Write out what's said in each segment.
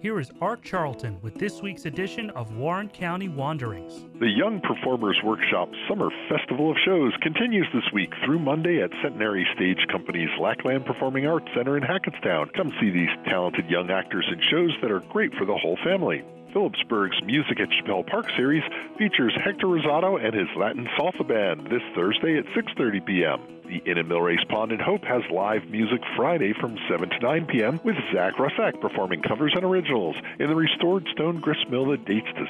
Here is Art Charlton with this week's edition of Warren County Wanderings. The Young Performers Workshop Summer Festival of Shows continues this week through Monday at Centenary Stage Company's Lackland Performing Arts Center in Hackettstown. Come see these talented young actors in shows that are great for the whole family. Phillipsburg's Music at Chappell Park series features Hector Rosado and his Latin Salsa Band this Thursday at 6:30 p.m. The Inn and Millrace Pond in Hope has live music Friday from 7 to 9 p.m. with Zach Russack performing covers and originals in the restored stone grist mill that dates to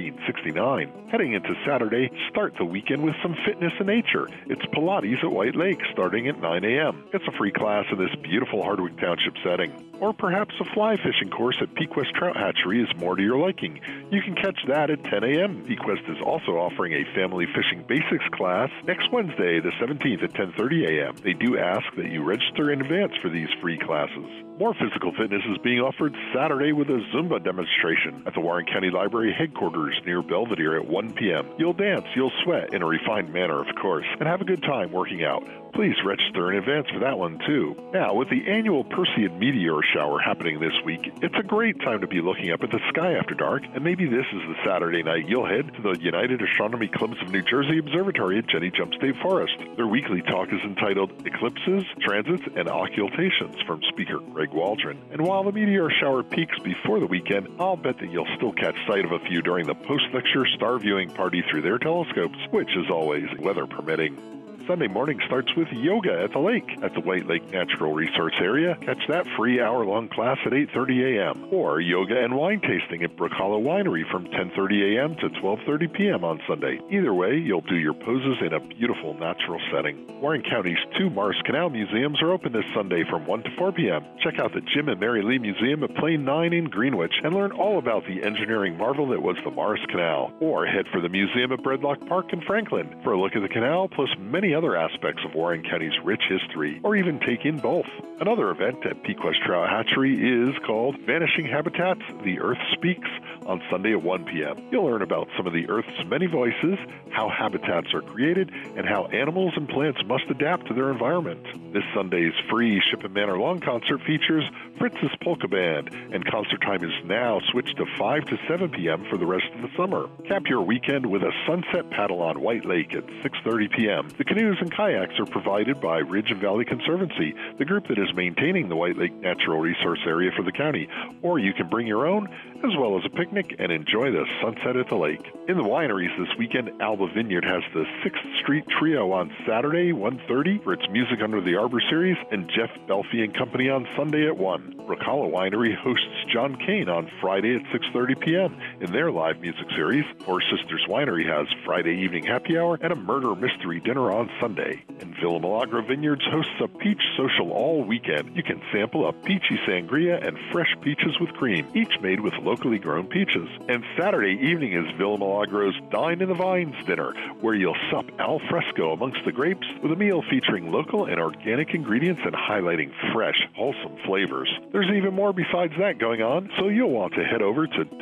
1769. Heading into Saturday, start the weekend with some fitness and nature. It's Pilates at White Lake starting at 9 a.m. It's a free class in this beautiful Hardwick Township setting. Or perhaps a fly fishing course at Pequest Trout Hatchery is more to your liking. You can catch that at 10 a.m. Pequest is also offering a family fishing basics class next Wednesday, the 17th at 10:30 a.m. They do ask that you register in advance for these free classes. More physical fitness is being offered Saturday with a Zumba demonstration at the Warren County Library headquarters near Belvedere at 1 p.m. You'll dance, you'll sweat in a refined manner, of course, and have a good time working out. Please register in advance for that one, too. Now, with the annual Perseid meteor shower happening this week, it's a great time to be looking up at the sky after dark, and maybe this is the Saturday night you'll head to the United Astronomy Clubs of New Jersey Observatory at Jenny Jump State Forest. Their weekly talk is entitled Eclipses, Transits, and Occultations from speaker Greg Waldron. And while the meteor shower peaks before the weekend, I'll bet that you'll still catch sight of a few during the post-lecture star viewing party through their telescopes, which is always weather permitting. Sunday morning starts with yoga at the lake at the White Lake Natural Resource Area. Catch that free hour-long class at 8:30 a.m. Or yoga and wine tasting at Brook Hollow Winery from 10:30 a.m. to 12:30 p.m. on Sunday. Either way, you'll do your poses in a beautiful natural setting. Warren County's two Morris Canal museums are open this Sunday from 1 to 4 p.m. Check out the Jim and Mary Lee Museum at Plain 9 in Greenwich and learn all about the engineering marvel that was the Morris Canal. Or head for the museum at Breadlock Park in Franklin for a look at the canal plus many other aspects of Warren County's rich history, or even take in both. Another event at Pequest Trout Hatchery is called Vanishing Habitats, The Earth Speaks, on Sunday at 1 p.m. You'll learn about some of the Earth's many voices, how habitats are created, and how animals and plants must adapt to their environment. This Sunday's free Ship and Manor Lawn concert features Fritz's Polka Band, and concert time is now switched to 5 to 7 p.m. for the rest of the summer. Cap your weekend with a sunset paddle on White Lake at 6:30 p.m. The canoes and kayaks are provided by Ridge and Valley Conservancy, the group that is maintaining the White Lake Natural Resource Area for the county, or you can bring your own, as well as a picnic, and enjoy the sunset at the lake. In the wineries this weekend, Alba Vineyard has the 6th Street Trio on Saturday, 1:30 for its Music Under the Arbor series, and Jeff Belfie and Company on Sunday at 1. Brook Hollow Winery hosts John Kane on Friday at 6:30 p.m. in their live music series. Four Sisters Winery has Friday evening happy hour and a murder mystery dinner on Sunday. And Villa Milagro Vineyards hosts a peach social all weekend. You can sample a peachy sangria and fresh peaches with cream, each made with locally grown peaches. And Saturday evening is Villa Milagro's Dine in the Vines dinner, where you'll sup al fresco amongst the grapes with a meal featuring local and organic ingredients and highlighting fresh, wholesome flavors. There's even more besides that going on, so you'll want to head over to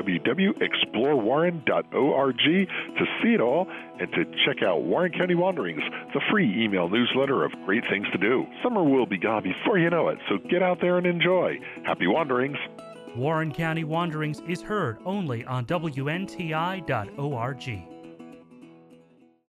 www.explorewarren.org to see it all and to check out Warren County Wanderings, the free email newsletter of great things to do. Summer will be gone before you know it, so get out there and enjoy. Happy wanderings! Warren County Wanderings is heard only on WNTI.org.